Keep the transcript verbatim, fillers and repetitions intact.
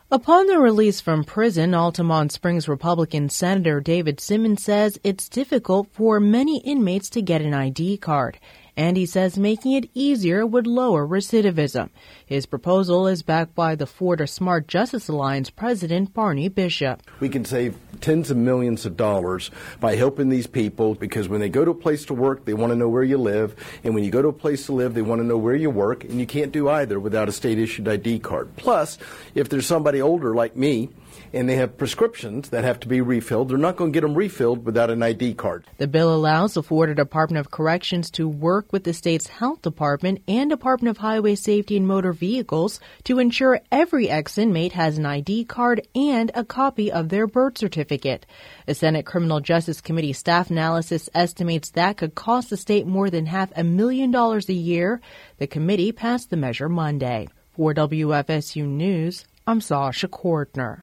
Upon their release from prison, Altamont Springs Republican Senator David Simmons says it's difficult for many inmates to get an I D card, and he says making it easier would lower recidivism. His proposal is backed by the Florida Smart Justice Alliance president, Barney Bishop. We can save tens of millions of dollars by helping these people, because when they go to a place to work, they want to know where you live, and when you go to a place to live, they want to know where you work, and you can't do either without a state-issued I D card. Plus, if there's somebody older like me, and they have prescriptions that have to be refilled, they're not going to get them refilled without an I D card. The bill allows the Florida Department of Corrections to work with the state's health department and Department of Highway Safety and Motor Vehicles to ensure every ex-inmate has an I D card and a copy of their birth certificate. A Senate Criminal Justice Committee staff analysis estimates that could cost the state more than half a million dollars a year. The committee passed the measure Monday. For W F S U News, I'm Sasha Kortner.